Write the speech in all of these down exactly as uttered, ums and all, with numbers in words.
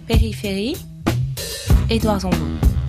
Périphérie, Édouard Zambo.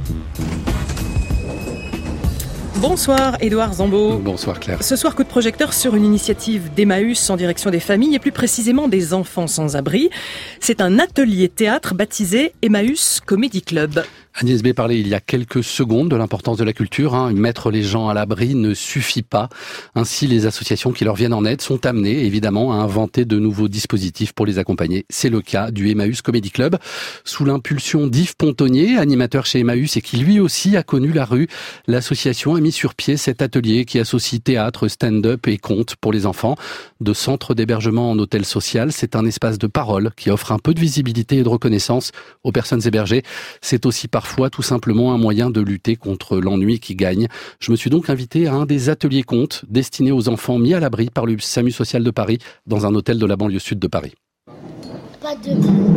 Bonsoir Édouard Zambo. Bonsoir Claire. Ce soir, coup de projecteur sur une initiative d'Emmaüs en direction des familles et plus précisément des enfants sans abri. C'est un atelier théâtre baptisé Emmaüs Comedy Club. Agnès B parlait il y a quelques secondes de l'importance de la culture. Hein. Mettre les gens à l'abri ne suffit pas. Ainsi, les associations qui leur viennent en aide sont amenées, évidemment, à inventer de nouveaux dispositifs pour les accompagner. C'est le cas du Emmaüs Comedy Club. Sous l'impulsion d'Yves Pontonnier, animateur chez Emmaüs et qui lui aussi a connu la rue, l'association a mis sur pied cet atelier qui associe théâtre, stand-up et contes pour les enfants. De centre d'hébergement en hôtel social, c'est un espace de parole qui offre un peu de visibilité et de reconnaissance aux personnes hébergées. C'est aussi parfois Parfois tout simplement un moyen de lutter contre l'ennui qui gagne. Je me suis donc invité à un des ateliers contes destinés aux enfants mis à l'abri par le SAMU social de Paris dans un hôtel de la banlieue sud de Paris. Pas de...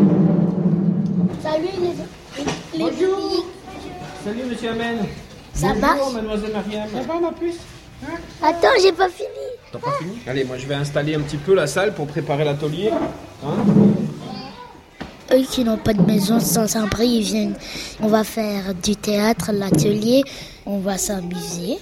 Salut les... les Bonjour. Salut monsieur Amen. Ça Bonjour, marche mademoiselle Mariam. Ça va ma puce hein? Attends, j'ai pas fini. T'as pas fini? Allez, moi je vais installer un petit peu la salle pour préparer l'atelier. Hein? Eux qui n'ont pas de maison sans abri, ils viennent. On va faire du théâtre, l'atelier. On va s'amuser.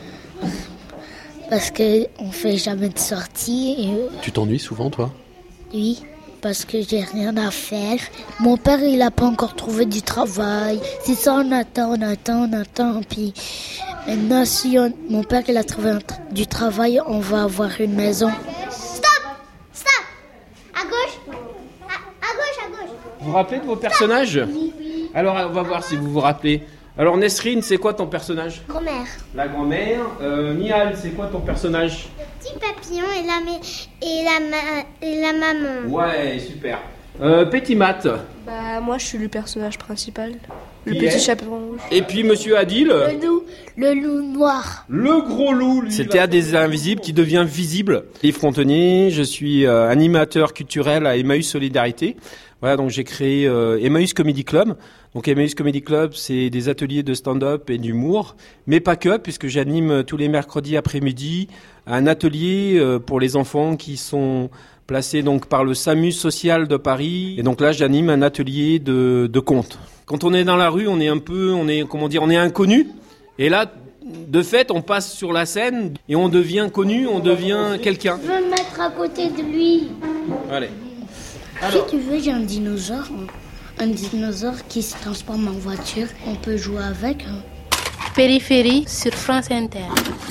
Parce qu'on ne fait jamais de sortie. Et... Tu t'ennuies souvent, toi? Oui, parce que j'ai rien à faire. Mon père, il n'a pas encore trouvé du travail. C'est ça, on attend, on attend, on attend. Puis maintenant, si on... mon père, il a trouvé un... du travail, on va avoir une maison. Stop! Stop! À gauche! Vous vous rappelez de vos personnages? Oui, oui. Alors, on va voir si vous vous rappelez. Alors, Nesrine, c'est quoi ton personnage? Grand-mère. La grand-mère. Euh, Nial, c'est quoi ton personnage? Le petit papillon et la, ma- et la, ma- et la maman. Ouais, super. Euh, Petit Mat. Bah, moi, je suis le personnage principal. Le Qui petit est chaperon rouge. Et puis, monsieur Adil. Le loup, le loup noir. Le gros loup, lui. C'est le théâtre des invisibles qui devient visible. Yves Pontonnier, je suis euh, animateur culturel à Emmaüs Solidarité. Voilà, donc j'ai créé euh, Emmaüs Comedy Club. Donc Emmaüs Comedy Club, c'est des ateliers de stand-up et d'humour, mais pas que, puisque j'anime tous les mercredis après-midi un atelier euh, pour les enfants qui sont placés donc par le SAMU social de Paris. Et donc là, j'anime un atelier de, de contes. Quand on est dans la rue, on est un peu, on est, comment dire, on est inconnu. Et là, de fait, on passe sur la scène et on devient connu, on devient quelqu'un. Je veux me mettre à côté de lui. Allez. Alors. Si tu veux, j'ai un dinosaure. Un dinosaure qui se transforme en voiture. On peut jouer avec. Hein. Périphérie sur France Inter.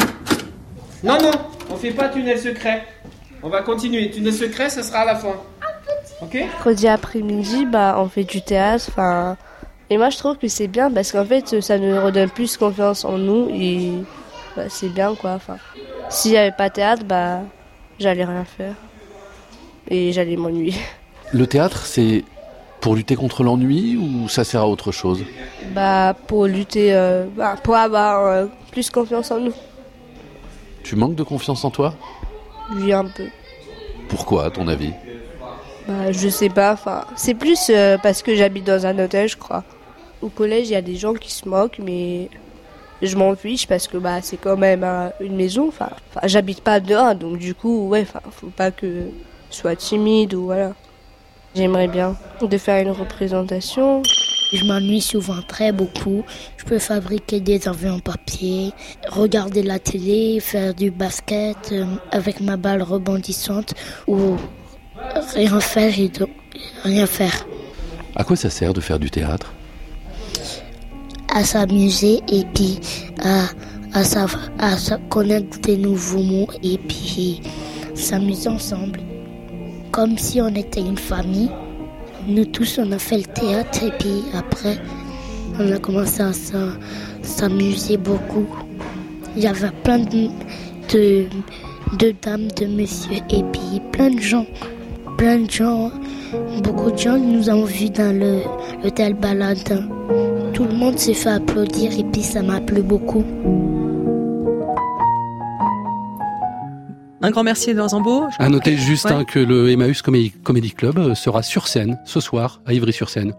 Non, non, on fait pas tunnel secret. On va continuer. Tunnel secret, ça sera à la fin. Ok? Mercredi après-midi, bah, on fait du théâtre. Enfin, et moi, je trouve que c'est bien parce qu'en fait, ça nous redonne plus confiance en nous et bah, c'est bien, quoi. Enfin, s'il y avait pas de théâtre, bah, j'allais rien faire et j'allais m'ennuyer. Le théâtre, c'est pour lutter contre l'ennui ou ça sert à autre chose? Bah, pour lutter, euh, bah, pour avoir euh, plus confiance en nous. Tu manques de confiance en toi? Oui, un peu. Pourquoi, à ton avis? Bah, je sais pas, enfin, c'est plus euh, parce que j'habite dans un hôtel, je crois. Au collège, il y a des gens qui se moquent, mais je m'en fiche parce que bah, c'est quand même euh, une maison. Enfin, j'habite pas dehors, donc du coup, ouais, enfin, faut pas que je sois timide ou voilà. J'aimerais bien de faire une représentation. Je m'ennuie souvent très beaucoup. Je peux fabriquer des avions en papier, regarder la télé, faire du basket euh, avec ma balle rebondissante ou rien faire et de, rien faire. À quoi ça sert de faire du théâtre? À s'amuser et puis à, à, savoir, à connaître des nouveaux mots et puis s'amuser ensemble. Comme si on était une famille. Nous tous, on a fait le théâtre et puis après, on a commencé à s'amuser beaucoup. Il y avait plein de, de, de dames, de messieurs et puis plein de gens. Plein de gens, beaucoup de gens nous ont vus dans le l'hôtel Baladin. Tout le monde s'est fait applaudir et puis ça m'a plu beaucoup. Un grand merci Édouard Zambo. À noter juste ouais. hein, que le Emmaüs Comedy Club sera sur scène ce soir à Ivry-sur-Seine.